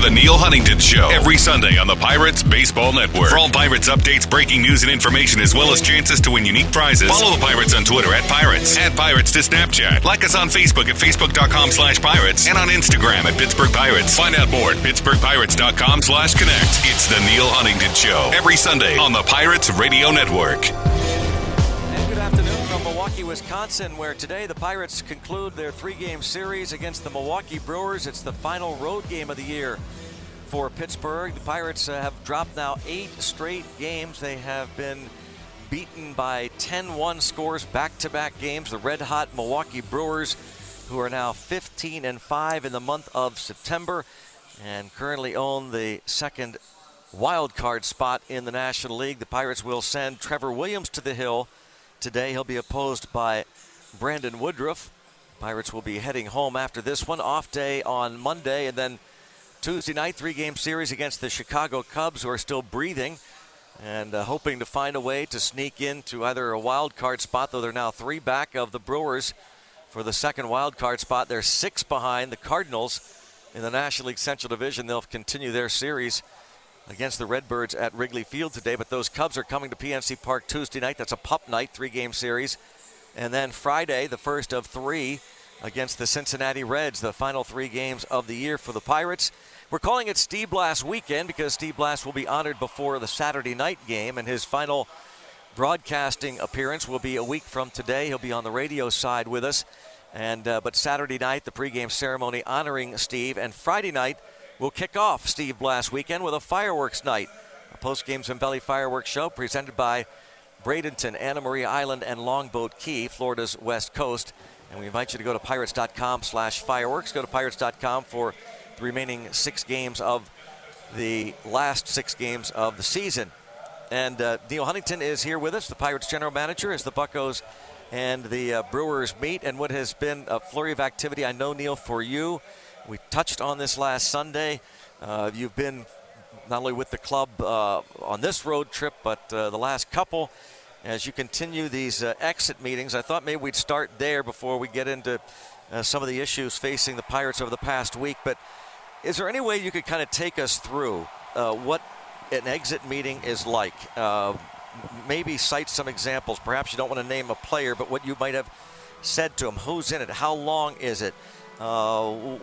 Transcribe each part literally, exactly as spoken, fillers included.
The Neil Huntington Show, every Sunday on the Pirates Baseball Network. For all Pirates updates, breaking news, and information, as well as chances to win unique prizes, follow the Pirates on Twitter at Pirates, add Pirates to Snapchat. Like us on Facebook at facebook.com slash Pirates, and on Instagram at Pittsburgh Pirates. Find out more at pittsburghpirates.com slash connect. It's The Neil Huntington Show, every Sunday on the Pirates Radio Network. And good afternoon from Milwaukee, Wisconsin, where today the Pirates conclude their three-game series against the Milwaukee Brewers. It's the final road game of the year for Pittsburgh. The Pirates uh, have dropped now eight straight games. They have been beaten by ten one scores back-to-back games. The red-hot Milwaukee Brewers, who are now fifteen and five in the month of September and currently own the second wild card spot in the National League. The Pirates will send Trevor Williams to the hill today. He'll be opposed by Brandon Woodruff. Pirates will be heading home after this one. Off day on Monday, and then Tuesday night, three-game series against the Chicago Cubs, who are still breathing and uh, hoping to find a way to sneak into either a wild card spot, though they're now three back of the Brewers for the second wild card spot. They're six behind the Cardinals in the National League Central Division. They'll continue their series against the Redbirds at Wrigley Field today, but those Cubs are coming to P N C Park Tuesday night. That's a pup night, three-game series. And then Friday, the first of three against the Cincinnati Reds, the final three games of the year for the Pirates. We're calling it Steve Blass weekend because Steve Blass will be honored before the Saturday night game, and his final broadcasting appearance will be a week from today. He'll be on the radio side with us. And uh, but Saturday night, the pregame ceremony honoring Steve, and Friday night we'll kick off Steve Blass weekend with a fireworks night, a post-game Zambelli fireworks show presented by Bradenton, Anna Maria Island, and Longboat Key, Florida's west coast. And we invite you to go to pirates.com slash fireworks. Go to pirates dot com for the remaining six games of the last six games of the season. And uh, Neil Huntington is here with us, the Pirates general manager, as the Buccos and the uh, Brewers meet, and what has been a flurry of activity. I know, Neil, for you, we touched on this last Sunday. Uh, you've been not only with the club uh, on this road trip, but uh, the last couple. As you continue these uh, exit meetings, I thought maybe we'd start there before we get into uh, some of the issues facing the Pirates over the past week. But is there any way you could kind of take us through uh, what an exit meeting is like? Uh, maybe cite some examples. Perhaps you don't want to name a player, but what you might have said to him. Who's in it? How long is it? Uh,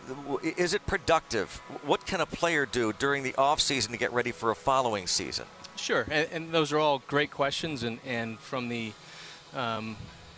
is it productive? What can a player do during the offseason to get ready for a following season? Sure, and, and those are all great questions. And, and from the um,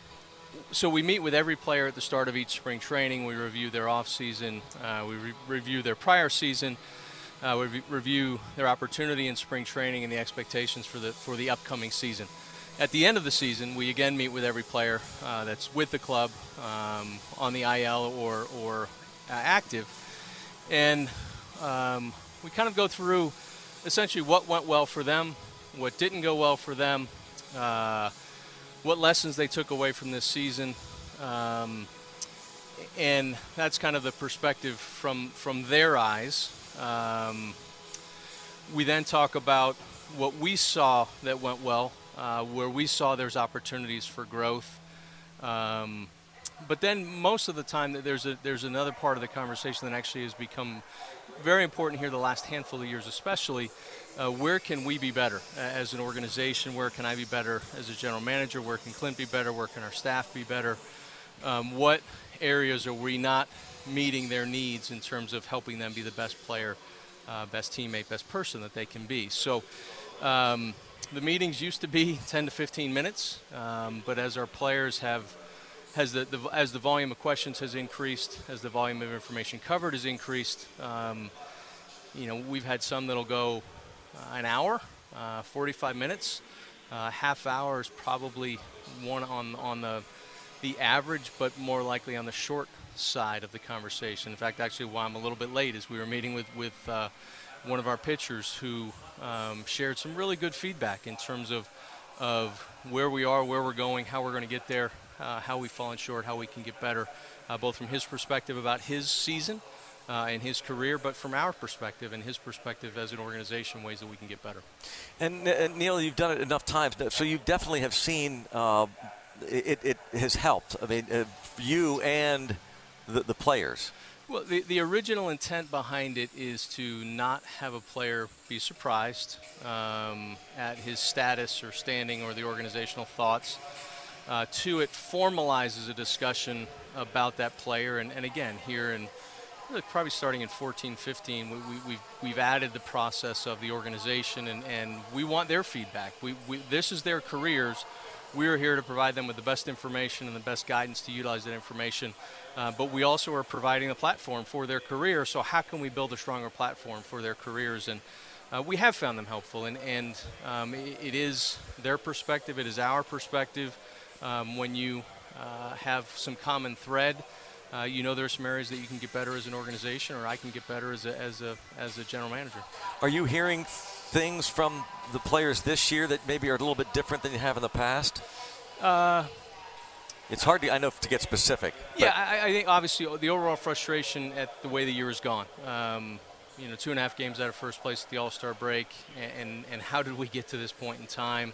so we meet with every player at the start of each spring training. We review their offseason. Uh, we re- review their prior season. Uh, we re- review their opportunity in spring training and the expectations for the for the upcoming season. At the end of the season, we again meet with every player uh, that's with the club um, on the I L or or uh, active, and um, we kind of go through essentially what went well for them, what didn't go well for them, uh, what lessons they took away from this season, um, and that's kind of the perspective from from their eyes. Um, we then talk about what we saw that went well, uh, where we saw there's opportunities for growth. Um, but then most of the time there's a, there's another part of the conversation that actually has become very important here the last handful of years especially. Uh, where can we be better as an organization? Where can I be better as a general manager? Where can Clint be better? Where can our staff be better? Um, what areas are we not meeting their needs in terms of helping them be the best player, uh, best teammate, best person that they can be? So um, the meetings used to be ten to fifteen minutes, um, but as our players have, has the, the as the volume of questions has increased, as the volume of information covered has increased, um, you know, we've had some that'll go uh, an hour, uh, forty-five minutes, uh, half hour is probably one on on the the average, but more likely on the short side of the conversation. In fact, actually, why I'm a little bit late is we were meeting with with uh, one of our pitchers who um, shared some really good feedback in terms of of where we are, where we're going, how we're going to get there, uh, how we've fallen short, how we can get better, uh, both from his perspective about his season uh, and his career, but from our perspective and his perspective as an organization, ways that we can get better. And, uh, Neil, you've done it enough times, so you definitely have seen uh, it, it has helped. I mean, uh, you and the, the players. Well, the, the original intent behind it is to not have a player be surprised um, at his status or standing or the organizational thoughts. Uh, two, it formalizes a discussion about that player. And, and again, here in really probably starting in fourteen, fifteen, we, we, we've, we've added the process of the organization, and, and we want their feedback. We, we, this is their careers. We're here to provide them with the best information and the best guidance to utilize that information. Uh, but we also are providing a platform for their career. So how can we build a stronger platform for their careers? And uh, we have found them helpful. And, and um, it, it is their perspective. It is our perspective. Um, when you uh, have some common thread, uh, you know there are some areas that you can get better as an organization, or I can get better as a, as a, as a general manager. Are you hearing things from the players this year that maybe are a little bit different than you have in the past? Uh, it's hard to, I know, to get specific. Yeah, I, I think obviously the overall frustration at the way the year has gone. Um, you know, two and a half games out of first place at the All-Star break, and, and how did we get to this point in time?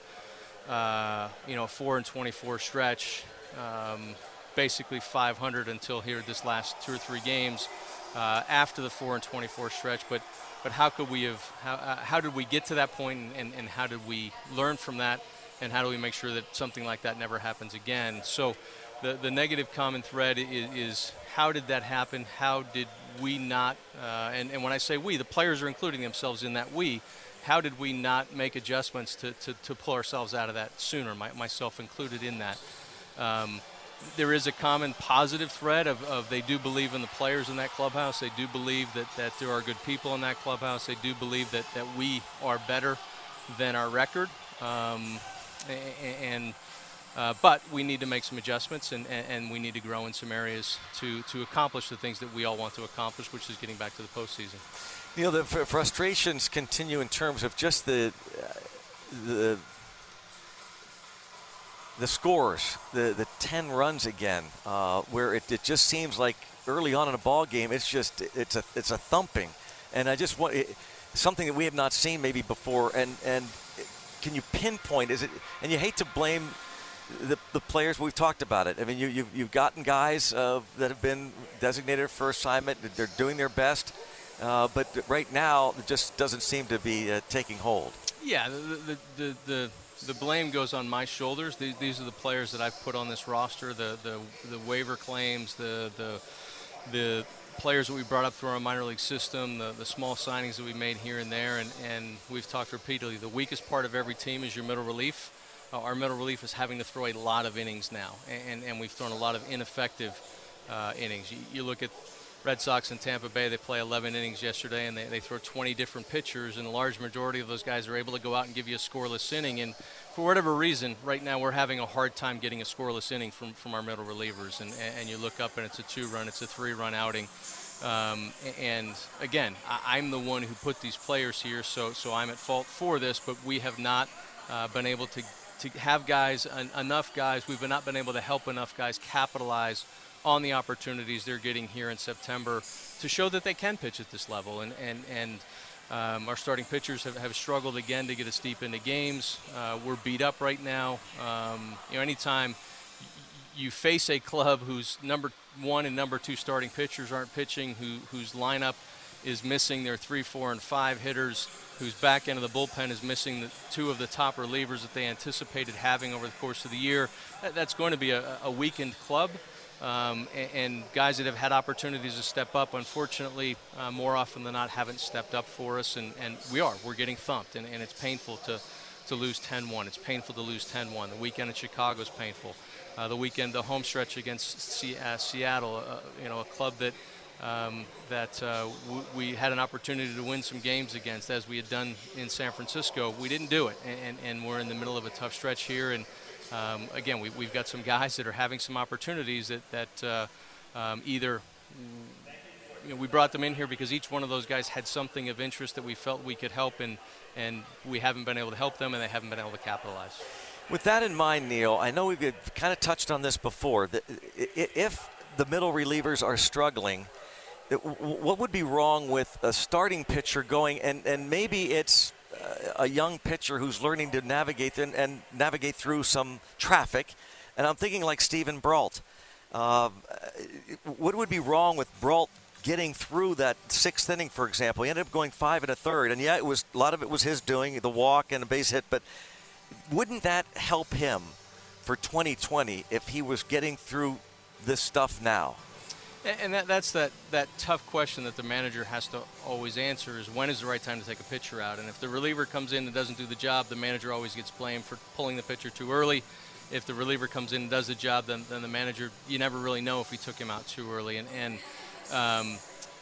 Uh, you know, four and twenty-four stretch, um, basically five hundred until here this last two or three games uh, after the four and twenty-four stretch. But but how could we have? How, uh, how did we get to that point, and, and how did we learn from that? And how do we make sure that something like that never happens again? So the, the negative common thread is, is how did that happen? How did we not, uh, and, and when I say we, the players are including themselves in that we, how did we not make adjustments to, to, to pull ourselves out of that sooner, my, myself included in that? Um, there is a common positive thread of, of they do believe in the players in that clubhouse. They do believe that, that there are good people in that clubhouse. They do believe that, that we are better than our record. Um, And, uh, but we need to make some adjustments, and, and we need to grow in some areas to, to accomplish the things that we all want to accomplish, which is getting back to the postseason. You know, the fr- frustrations continue in terms of just the uh, the the scores, the the ten runs again, uh, where it, it just seems like early on in a ball game, it's just it's a it's a thumping, and I just want it, something that we have not seen maybe before, and and. Can you pinpoint, is it, and you hate to blame the, the players, we've talked about it. I mean, you, you've, you've gotten guys uh, that have been designated for assignment, they're doing their best, uh, but right now it just doesn't seem to be uh, taking hold. Yeah, the, the, the, the, the blame goes on my shoulders. These, these are the players that I've put on this roster, the, the, the waiver claims, the, the, the players that we brought up through our minor league system, the, the small signings that we made here and there, and, and we've talked repeatedly. The weakest part of every team is your middle relief. Uh, our middle relief is having to throw a lot of innings now, and, and we've thrown a lot of ineffective uh, innings. You, you look at Red Sox in Tampa Bay, they play eleven innings yesterday, and they, they throw twenty different pitchers, and a large majority of those guys are able to go out and give you a scoreless inning. And for whatever reason, right now we're having a hard time getting a scoreless inning from, from our middle relievers. And, and you look up and it's a two-run, it's a three-run outing. Um, and again, I, I'm the one who put these players here, so so I'm at fault for this. But we have not uh, been able to to have guys, en- enough guys. We've not been able to help enough guys capitalize on the opportunities they're getting here in September to show that they can pitch at this level. And and and um, our starting pitchers have, have struggled again to get us deep into games. Uh, we're beat up right now. Um, you know, anytime you face a club whose number one and number two starting pitchers aren't pitching, who whose lineup is missing their three, four, and five hitters, whose back end of the bullpen is missing the two of the top relievers that they anticipated having over the course of the year, that, that's going to be a, a weakened club. Um, and, and guys that have had opportunities to step up, unfortunately, uh, more often than not, haven't stepped up for us, and, and we are. We're getting thumped, and, and it's painful to, to lose ten one. It's painful to lose ten one. The weekend in Chicago is painful. Uh, the weekend, the home stretch against C- uh, Seattle, uh, you know, a club that um, that uh, w- we had an opportunity to win some games against, as we had done in San Francisco. We didn't do it, and, and, and we're in the middle of a tough stretch here. And um, again, we, we've got some guys that are having some opportunities that that uh, um, either. You know, we brought them in here because each one of those guys had something of interest that we felt we could help, and and we haven't been able to help them, and they haven't been able to capitalize. With that in mind, Neil, I know we've kind of touched on this before. That if the middle relievers are struggling, what would be wrong with a starting pitcher going, and, and maybe it's a young pitcher who's learning to navigate and, and navigate through some traffic, and I'm thinking like Steven Brault. Uh, what would be wrong with Brault getting through that sixth inning, for example. He ended up going five and a third, and yeah, it was a lot of it was his doing, the walk and a base hit. But wouldn't that help him for twenty twenty if he was getting through this stuff now? And that, that's that, that tough question that the manager has to always answer is when is the right time to take a pitcher out? And if the reliever comes in and doesn't do the job, the manager always gets blamed for pulling the pitcher too early. If the reliever comes in and does the job, then, then the manager, you never really know if he took him out too early. And, and um,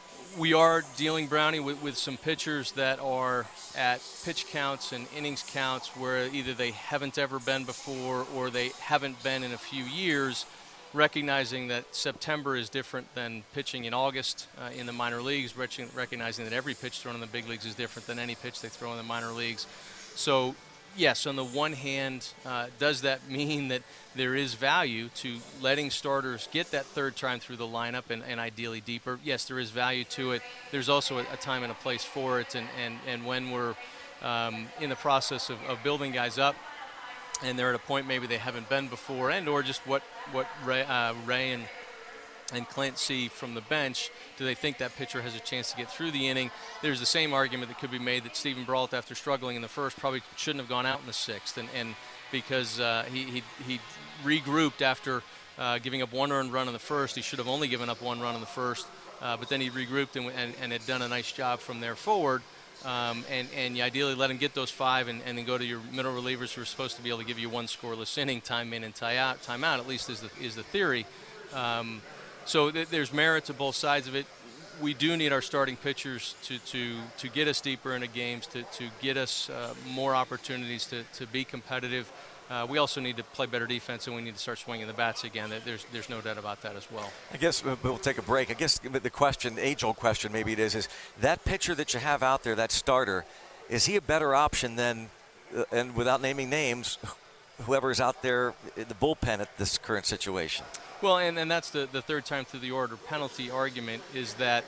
we are dealing, Brownie, with, with some pitchers that are at pitch counts and innings counts where either they haven't ever been before or they haven't been in a few years, recognizing that September is different than pitching in August uh, in the minor leagues, recognizing that every pitch thrown in the big leagues is different than any pitch they throw in the minor leagues. So, yes, on the one hand, uh, does that mean that there is value to letting starters get that third time through the lineup and, and ideally deeper? Yes, there is value to it. There's also a, a time and a place for it. And, and, and when we're um, in the process of, of building guys up, and they're at a point maybe they haven't been before, and or just what what Ray, uh, Ray and and Clint see from the bench, do they think that pitcher has a chance to get through the inning? There's the same argument that could be made that Steven Brault, after struggling in the first, probably shouldn't have gone out in the sixth, and, and because uh, he, he he regrouped after uh, giving up one earned run in the first. He should have only given up one run in the first, uh, but then he regrouped and, and, and had done a nice job from there forward. Um, and, and you ideally let him get those five and, and then go to your middle relievers who are supposed to be able to give you one scoreless inning, time in and time out, time out at least is the, is the theory. Um, so th there's merit to both sides of it. We do need our starting pitchers to, to, to get us deeper into games, to, to get us uh, more opportunities to, to be competitive. Uh, we also need to play better defense, and we need to start swinging the bats again. There's, there's no doubt about that as well. I guess we'll take a break. I guess the question, age-old question maybe it is, is that pitcher that you have out there, that starter, is he a better option than, uh, and without naming names, whoever's out there in the bullpen at this current situation? Well, and, and that's the, the third time through the order penalty argument, is that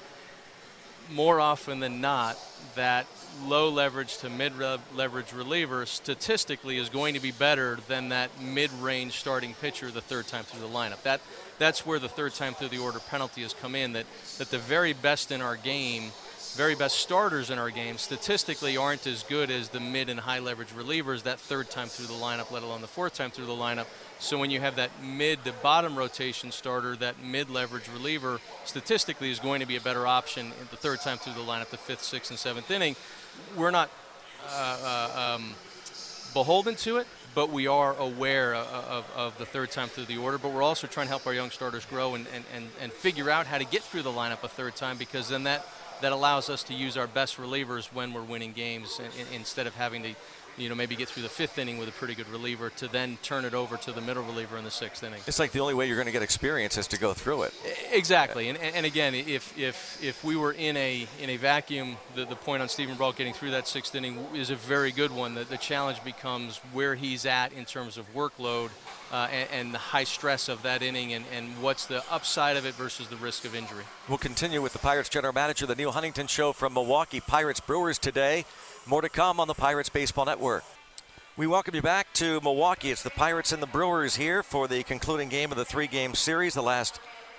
more often than not, that low leverage to mid leverage reliever statistically is going to be better than that mid-range starting pitcher the third time through the lineup. That that's where the third time through the order penalty has come in, that that the very best in our game, very best starters in our game statistically aren't as good as the mid and high leverage relievers that third time through the lineup, let alone the fourth time through the lineup. So when you have that mid to bottom rotation starter, that mid leverage reliever statistically is going to be a better option the third time through the lineup, the fifth, sixth, and seventh inning. We're not uh, uh, um, beholden to it, but we are aware of, of, of the third time through the order. But we're also trying to help our young starters grow and, and, and, and figure out how to get through the lineup a third time, because then that, that allows us to use our best relievers when we're winning games, and, and instead of having to, you know, maybe get through the fifth inning with a pretty good reliever to then turn it over to the middle reliever in the sixth inning. It's like the only way you're going to get experience is to go through it. Exactly, and and again, if if if we were in a in a vacuum, the the point on Steven Brault getting through that sixth inning is a very good one. The, the challenge becomes where he's at in terms of workload uh, and, and the high stress of that inning, and and what's the upside of it versus the risk of injury. We'll continue with the Pirates general manager, the Neil Huntington Show from Milwaukee. Pirates Brewers today. More to come on the Pirates Baseball Network. We welcome you back to Milwaukee. It's the Pirates and the Brewers here for the concluding game of the three-game series, the last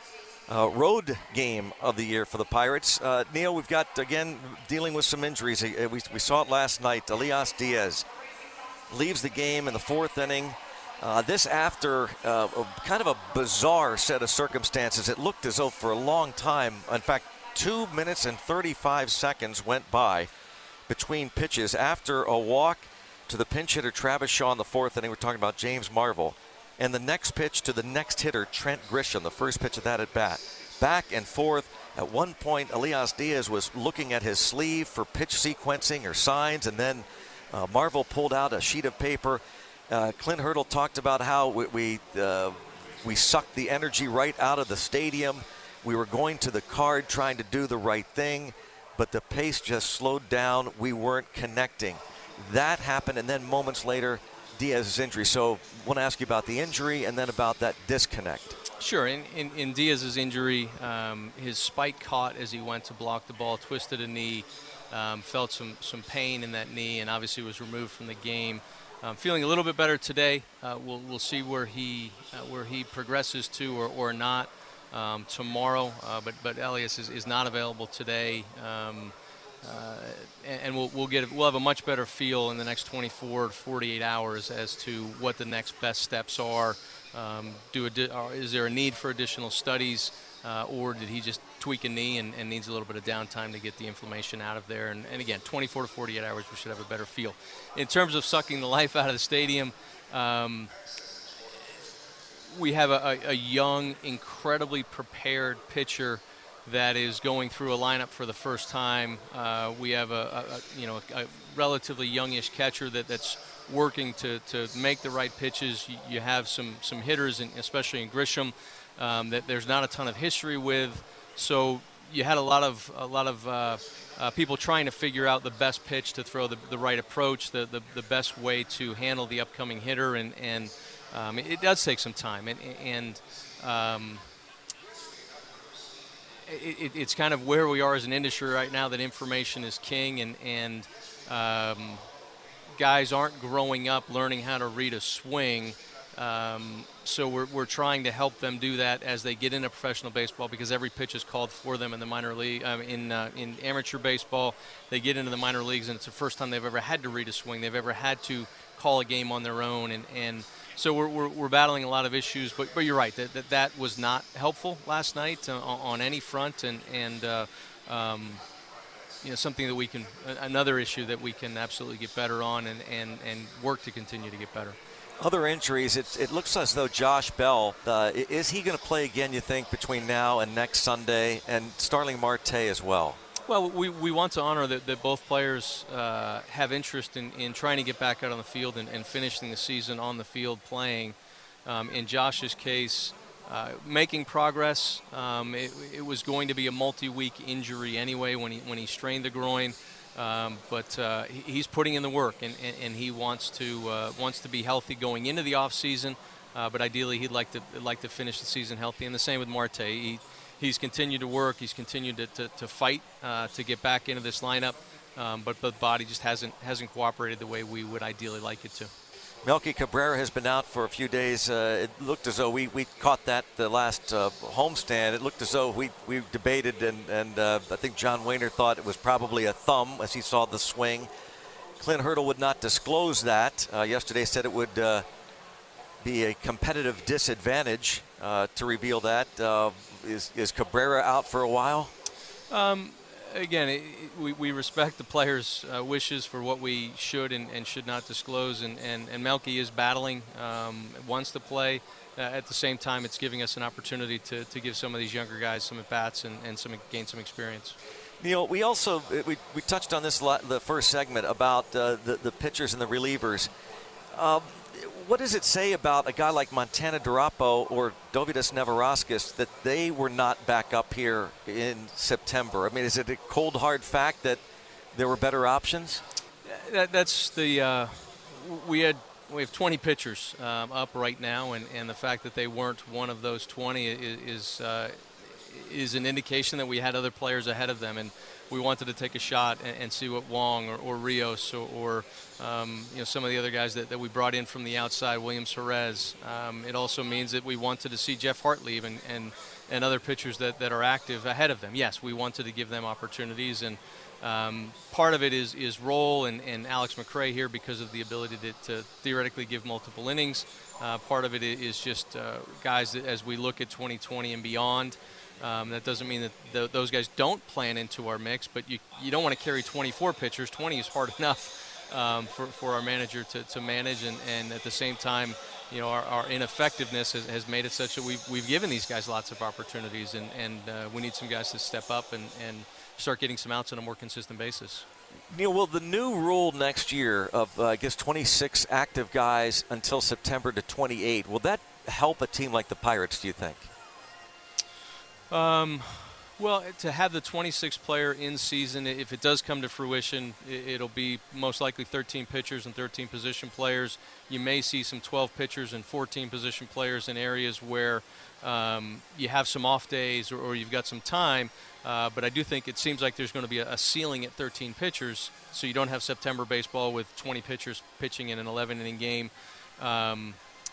uh, road game of the year for the Pirates. Uh, Neil, we've got, again, dealing with some injuries. Uh, we, we saw it last night. Elias Diaz leaves the game in the fourth inning. Uh, this after uh, a, kind of a bizarre set of circumstances. It looked as though for a long time, in fact, two minutes and thirty-five seconds went by between pitches after a walk to the pinch hitter Travis Shaw in the fourth inning. We're talking about James Marvel. And the next pitch to the next hitter, Trent Grisham, the first pitch of that at bat. Back and forth. At one point, Elias Diaz was looking at his sleeve for pitch sequencing or signs, and then uh, Marvel pulled out a sheet of paper. Uh, Clint Hurdle talked about how we we, uh, we sucked the energy right out of the stadium. We were going to the card trying to do the right thing, but the pace just slowed down. We weren't connecting. That happened, and then moments later, Diaz's injury. So I want to ask you about the injury and then about that disconnect. Sure. In, in, in Diaz's injury, um, his spike caught as he went to block the ball, twisted a knee, um, felt some, some pain in that knee, and obviously was removed from the game. Um, feeling a little bit better today. Uh, we'll, we'll see where he, uh, where he progresses to or, or not. um, tomorrow, uh, but but Elias is, is not available today. Um, uh, and, and we'll we'll get we'll have a much better feel in the next twenty-four to forty-eight hours as to what the next best steps are. Um, do a, is there a need for additional studies, uh, or did he just tweak a knee and, and needs a little bit of downtime to get the inflammation out of there? And, and again, twenty-four to forty-eight hours, we should have a better feel. In terms of sucking the life out of the stadium, um, we have a, a young, incredibly prepared pitcher that is going through a lineup for the first time. Uh, we have a, a, a you know a, a relatively youngish catcher that, that's working to, to make the right pitches. You, you have some some hitters, in, especially in Grisham, um, that there's not a ton of history with. So you had a lot of a lot of uh, uh, people trying to figure out the best pitch to throw, the, the right approach, the, the the best way to handle the upcoming hitter, and and um, it, it does take some time, and and. Um, It, it, it's kind of where we are as an industry right now, that information is king, and, and um, guys aren't growing up learning how to read a swing. Um, so we're, we're trying to help them do that as they get into professional baseball, because every pitch is called for them in the minor league. Um, in, uh, in amateur baseball, they get into the minor leagues, and it's the first time they've ever had to read a swing. They've ever had to call a game on their own, and, and so we're, we're, we're battling a lot of issues, but, but you're right, that, that that was not helpful last night uh, on any front, and, and uh, um, you know, something that we can, another issue that we can absolutely get better on, and, and, and work to continue to get better. Other injuries, it, it looks as though Josh Bell, uh, is he going to play again, you think, between now and next Sunday, and Starling Marte as well? Well, we, we want to honor that, that both players uh, have interest in, in trying to get back out on the field and, and finishing the season on the field playing. Um, in Josh's case, uh, making progress. Um, it, it was going to be a multi-week injury anyway when he, when he strained the groin. Um, but uh, he, he's putting in the work, and, and, and he wants to uh, wants to be healthy going into the off season. Uh, but ideally, he'd like to like to finish the season healthy. And the same with Marte. He, he's continued to work. He's continued to, to, to fight uh, to get back into this lineup. Um, but the body just hasn't hasn't cooperated the way we would ideally like it to. Melky Cabrera has been out for a few days. Uh, it looked as though we, we caught that the last uh, homestand. It looked as though we, we debated, and, and uh, I think John Wehner thought it was probably a thumb as he saw the swing. Clint Hurdle would not disclose that. Uh, yesterday said it would uh, be a competitive disadvantage uh, to reveal that. Uh, is, is Cabrera out for a while? Um, Again, it, we, we respect the players' uh, wishes for what we should and, and should not disclose, and, and, and Melky is battling, um, wants to play. Uh, at the same time, it's giving us an opportunity to, to give some of these younger guys some at-bats and, and some gain some experience. Neil, we also we, we touched on this a lot, the first segment, about uh, the, the pitchers and the relievers. Uh, what does it say about a guy like Montana Durapo or Dovydas Neverauskas that they were not back up here in September? I mean, is it a cold, hard fact that there were better options? That, that's the uh, we had we have twenty pitchers um, up right now, and, and the fact that they weren't one of those twenty is is, uh, is an indication that we had other players ahead of them, and we wanted to take a shot and, and see what Wong or, or Rios or, or um, you know, some of the other guys that, that we brought in from the outside, Williams Jerez. Um, it also means that we wanted to see Jeff Hartlieb and, and, and other pitchers that, that are active ahead of them. Yes, we wanted to give them opportunities, and um, part of it is, is role and, and Alex McRae here because of the ability to, to theoretically give multiple innings. Uh, part of it is just uh, guys that, as we look at twenty twenty and beyond, Um, that doesn't mean that th those guys don't plan into our mix, but you, you don't want to carry twenty-four pitchers. twenty is hard enough um, for, for our manager to, to manage, and, and at the same time, you know, our, our ineffectiveness has, has made it such that we've, we've given these guys lots of opportunities, and, and uh, we need some guys to step up and, and start getting some outs on a more consistent basis. Neil, will the new rule next year of, uh, I guess, twenty-six active guys until September to twenty-eight, will that help a team like the Pirates, do you think? Um, well, to have the twenty-six player in season, if it does come to fruition, it'll be most likely thirteen pitchers and thirteen position players. You may see some twelve pitchers and fourteen position players in areas where um, you have some off days or, or you've got some time. Uh, but I do think it seems like there's going to be a, a ceiling at thirteen pitchers, so you don't have September baseball with twenty pitchers pitching in an eleven inning game. Um,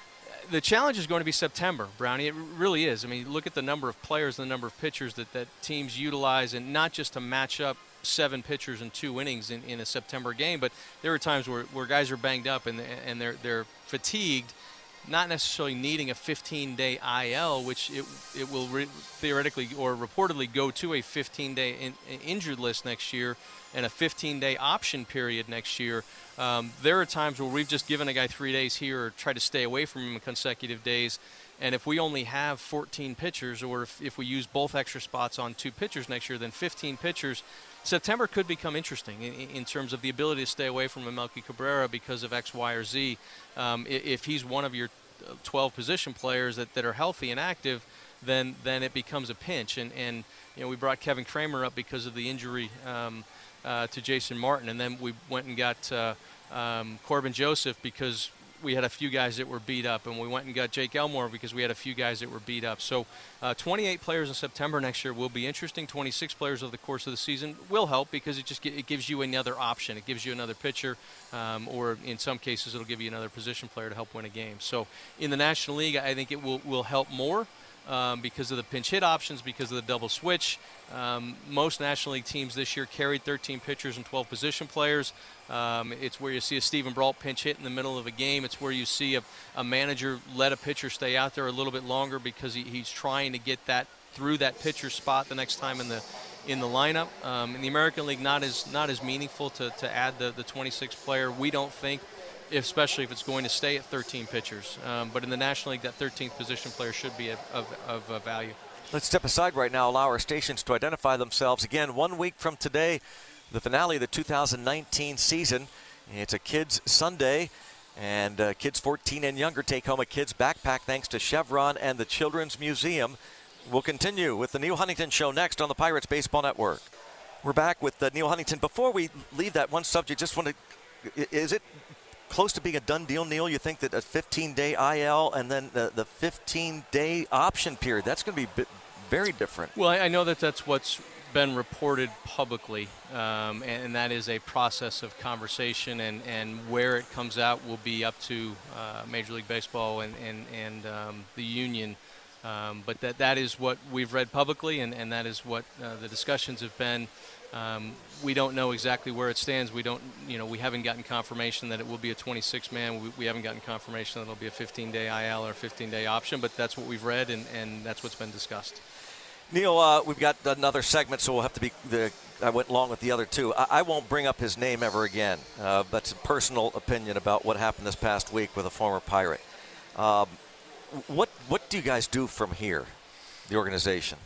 the challenge is going to be September, Brownie. It really is. I mean, look at the number of players and the number of pitchers that, that teams utilize, and not just to match up seven pitchers and two innings in, in a September game, but there are times where, where guys are banged up and, and they're, they're fatigued, not necessarily needing a fifteen-day I L, which it, it will re theoretically or reportedly go to a fifteen-day in, injured list next year and a fifteen-day option period next year. Um, there are times where we've just given a guy three days here or tried to stay away from him in consecutive days, and if we only have fourteen pitchers, or if, if we use both extra spots on two pitchers next year, then fifteen pitchers, September could become interesting in, in terms of the ability to stay away from a Melky Cabrera because of X, Y, or Z. Um, if he's one of your twelve position players that, that are healthy and active, then then it becomes a pinch. And, and you know, we brought Kevin Kramer up because of the injury um, uh, to Jason Martin, and then we went and got uh, um, Corbin Joseph because we had a few guys that were beat up, and we went and got Jake Elmore because we had a few guys that were beat up. So uh, twenty-eight players in September next year will be interesting. twenty-six players over the course of the season will help because it just it gives you another option. It gives you another pitcher, um, or in some cases it'll give you another position player to help win a game. So in the National League, I think it will, will help more. Um, because of the pinch hit options, because of the double switch. Um, most National League teams this year carried thirteen pitchers and twelve position players. Um, it's where you see a Stephen Brault pinch hit in the middle of a game. It's where you see a, a manager let a pitcher stay out there a little bit longer because he, he's trying to get that through that pitcher spot the next time in the in the lineup. Um, in the American League, not as not as meaningful to, to add the, the twenty-six player, we don't think, especially if it's going to stay at thirteen pitchers. Um, but in the National League, that thirteenth position player should be of, of, of uh, value. Let's step aside right now, allow our stations to identify themselves. Again, one week from today, the finale of the two thousand nineteen season. It's a Kids Sunday, and uh, kids fourteen and younger take home a kids backpack thanks to Chevron and the Children's Museum. We'll continue with the Neil Huntington Show next on the Pirates Baseball Network. We're back with uh, Neil Huntington. Before we leave that one subject, just want to, is it close to being a done deal, Neil? You think that a fifteen-day I L and then the, the fifteen-day option period, that's going to be very different? Well, I know that that's what's been reported publicly, um, and, and that is a process of conversation, and, and where it comes out will be up to uh, Major League Baseball and, and, and um, the union. Um, but that, that is what we've read publicly, and, and that is what uh, the discussions have been. Um, we don't know exactly where it stands. We don't, you know, we haven't gotten confirmation that it will be a twenty-six man. We, we haven't gotten confirmation that it'll be a fifteen-day I L or a fifteen-day option, but that's what we've read, and, and that's what's been discussed. Neil, uh, we've got another segment, so we'll have to be, the, I went along with the other two. I, I won't bring up his name ever again. Uh, that's a personal opinion about what happened this past week with a former Pirate. Um, what, what do you guys do from here, the organization?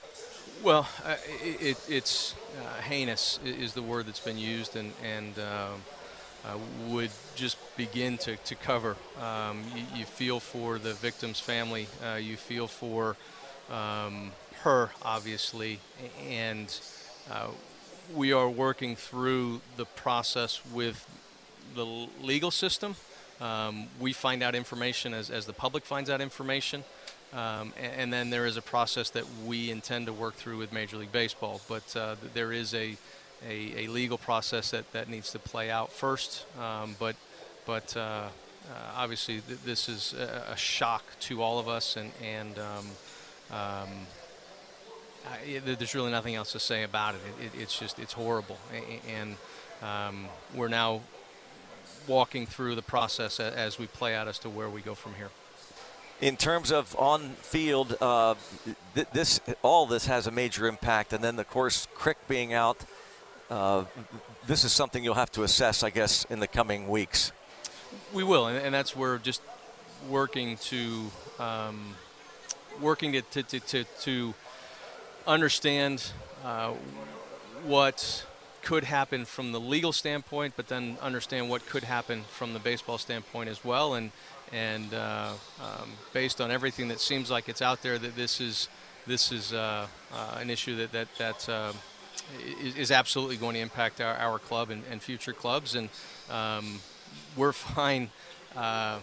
Well, uh, it, it's uh, heinous is the word that's been used, and, and um, uh, would just begin to, to cover. Um, you, you feel for the victim's family. Uh, you feel for um, her, obviously, and uh, we are working through the process with the legal system. Um, we find out information as, as the public finds out information. Um, and, and then there is a process that we intend to work through with Major League Baseball. But uh, there is a, a, a legal process that, that needs to play out first. Um, but but uh, uh, obviously th this is a, a shock to all of us, and, and um, um, I, there's really nothing else to say about it. It, it it's just, it's horrible. And um, we're now walking through the process as we play out as to where we go from here. In terms of on-field, uh, th this all this has a major impact, and then, of course, Crick being out, uh, this is something you'll have to assess, I guess, in the coming weeks. We will, and, and that's where just working to um, working to to, to, to, to understand uh, what could happen from the legal standpoint, but then understand what could happen from the baseball standpoint as well. And and uh, um, based on everything that seems like it's out there, that this is this is uh, uh, an issue that that that uh, is, is absolutely going to impact our, our club and, and future clubs. And um, we're fine. Uh, uh,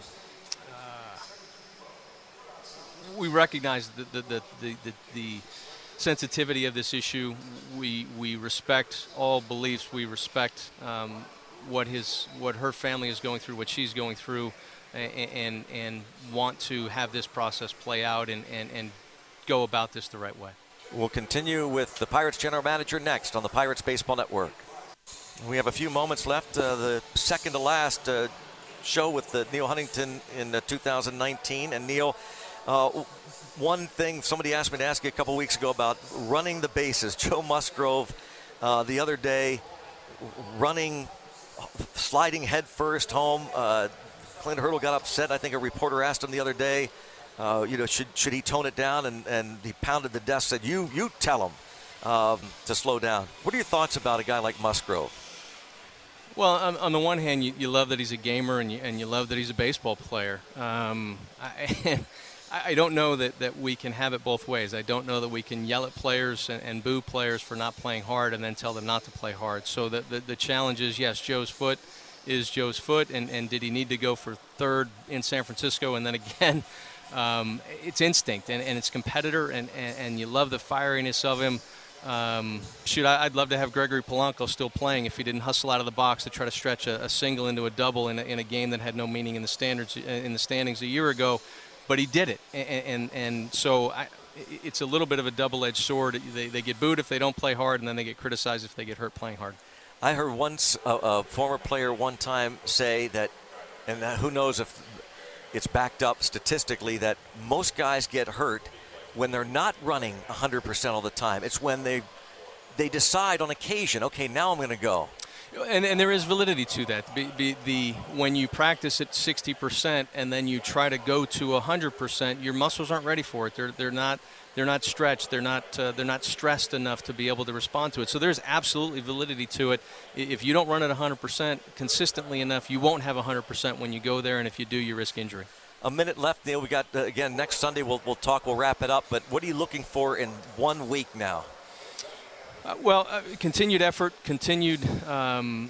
we recognize the the the the, the, the sensitivity of this issue. We we respect all beliefs. We respect um, what his what her family is going through, what she's going through. and and, and want to have this process play out and, and, and go about this the right way. We'll continue with the Pirates general manager next on the Pirates Baseball Network. We have a few moments left. Uh, the second to last uh, show with uh, Neil Huntington in uh, two thousand nineteen. And Neil, uh, one thing somebody asked me to ask you a couple weeks ago about running the bases. Joe Musgrove uh, the other day running, sliding head first home. Uh, Clint Hurdle got upset. I think a reporter asked him the other day, uh, you know, should should he tone it down? And, and he pounded the desk, said, you you tell him um, to slow down. What are your thoughts about a guy like Musgrove? Well, on, on the one hand, you, you love that he's a gamer and you, and you love that he's a baseball player. Um, I, I don't know that, that we can have it both ways. I don't know that we can yell at players and, and boo players for not playing hard and then tell them not to play hard. So the, the, the challenge is, yes, Joe's foot is Joe's foot, and, and did he need to go for third in San Francisco? And then again, um, it's instinct, and, and it's competitor, and, and, and you love the fieriness of him. Um, shoot, I, I'd love to have Gregory Polanco still playing if he didn't hustle out of the box to try to stretch a, a single into a double in a, in a game that had no meaning in the standards in the standings a year ago. But he did it, and and, and so I, it's a little bit of a double-edged sword. They, they get booed if they don't play hard, and then they get criticized if they get hurt playing hard. I heard once a, a former player one time say that, and who knows if it's backed up statistically, that most guys get hurt when they're not running one hundred percent all the time. It's when they they decide on occasion, okay, now I'm going to go. And, and there is validity to that. Be, be, the when you practice at sixty percent and then you try to go to one hundred percent, your muscles aren't ready for it. They're they're not they're not stretched. They're not uh, they're not stressed enough to be able to respond to it. So there's absolutely validity to it. If you don't run at one hundred percent consistently enough, you won't have one hundred percent when you go there, and if you do, you risk injury. A minute left, Neil. We got uh, again next Sunday. We'll we'll talk. We'll wrap it up. But what are you looking for in one week now? Uh, well, uh, continued effort, continued. Um,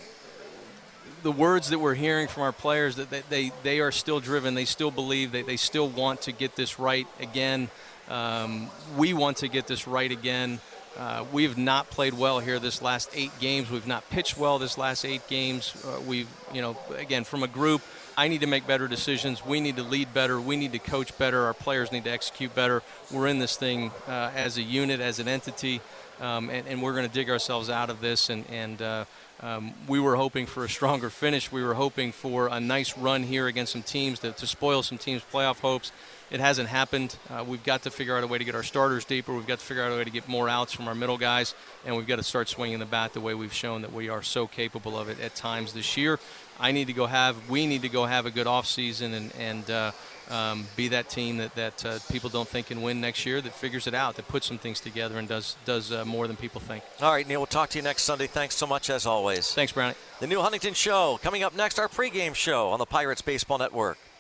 the words that we're hearing from our players, that they, they, they are still driven. They still believe that they still want to get this right again. Um, we want to get this right again. Uh, we've not played well here this last eight games. We've not pitched well this last eight games. Uh, we've, you know, again, from a group, I need to make better decisions. We need to lead better. We need to coach better. Our players need to execute better. We're in this thing uh, as a unit, as an entity, um, and, and we're going to dig ourselves out of this. And, and uh, um, we were hoping for a stronger finish. We were hoping for a nice run here against some teams to, to spoil some teams' playoff hopes. It hasn't happened. Uh, we've got to figure out a way to get our starters deeper. We've got to figure out a way to get more outs from our middle guys, and we've got to start swinging the bat the way we've shown that we are so capable of it at times this year. I need to go have, we need to go have a good offseason and, and uh, um, be that team that, that uh, people don't think can win next year, that figures it out, that puts some things together and does, does uh, more than people think. All right, Neil, we'll talk to you next Sunday. Thanks so much, as always. Thanks, Brownie. The Neil Huntington Show. Coming up next, our pregame show on the Pirates Baseball Network.